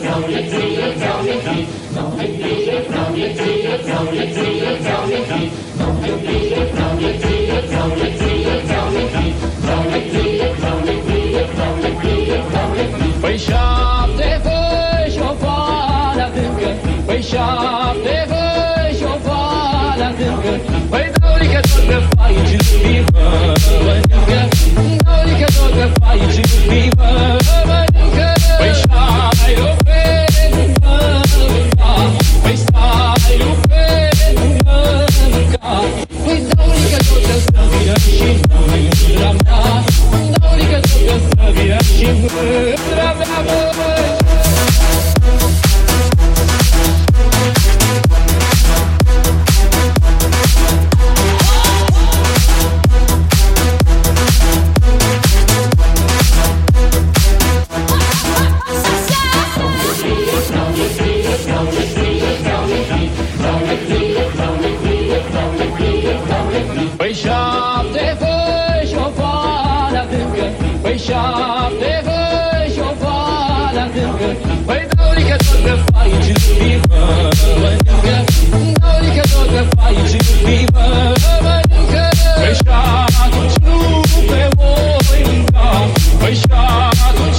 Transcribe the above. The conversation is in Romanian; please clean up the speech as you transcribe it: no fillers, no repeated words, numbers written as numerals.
Păi șapte văi și o vale adâncă, păi șapte văi și o vale adâncă, păi dau-lică tot că fai ce iubim-mă, mănâncă, dau-lică tot că fai ce iubim-mă, mănâncă. Păi stai, rupă-mă, mânca, păi stai, rupă-mă, mânca, păi dau-lică tot că să vină și mândra mea, dau-lică tot că să vină și mândra mea, măi. Păi șapte văi și o vale adâncă, păi șapte văi și o vale adâncă, păi dau-lică tot că fai ce iubim-mă, mănâncă, dau-lică tot că fai ce iubim-mă, mănâncă. Păi și atunci nu te voi mânca, păi și atunci